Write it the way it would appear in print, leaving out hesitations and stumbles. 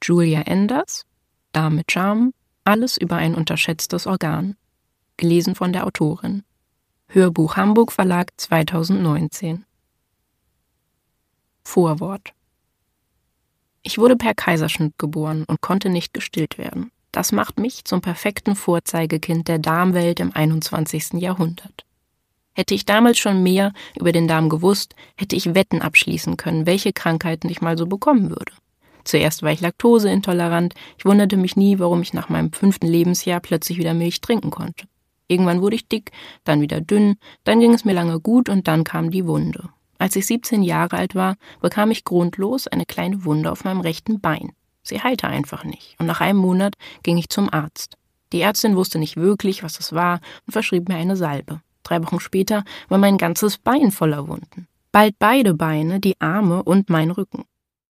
Julia Enders, Darm mit Charme, alles über ein unterschätztes Organ. Gelesen von der Autorin. Hörbuch Hamburg Verlag 2019. Vorwort. Ich wurde per Kaiserschnitt geboren und konnte nicht gestillt werden. Das macht mich zum perfekten Vorzeigekind der Darmwelt im 21. Jahrhundert. Hätte ich damals schon mehr über den Darm gewusst, hätte ich Wetten abschließen können, welche Krankheiten ich mal so bekommen würde. Zuerst war ich laktoseintolerant, ich wunderte mich nie, warum ich nach meinem 5. Lebensjahr plötzlich wieder Milch trinken konnte. Irgendwann wurde ich dick, dann wieder dünn, dann ging es mir lange gut und dann kam die Wunde. Als ich 17 Jahre alt war, bekam ich grundlos eine kleine Wunde auf meinem rechten Bein. Sie heilte einfach nicht und nach einem Monat ging ich zum Arzt. Die Ärztin wusste nicht wirklich, was es war und verschrieb mir eine Salbe. 3 Wochen später war mein ganzes Bein voller Wunden. Bald beide Beine, die Arme und mein Rücken.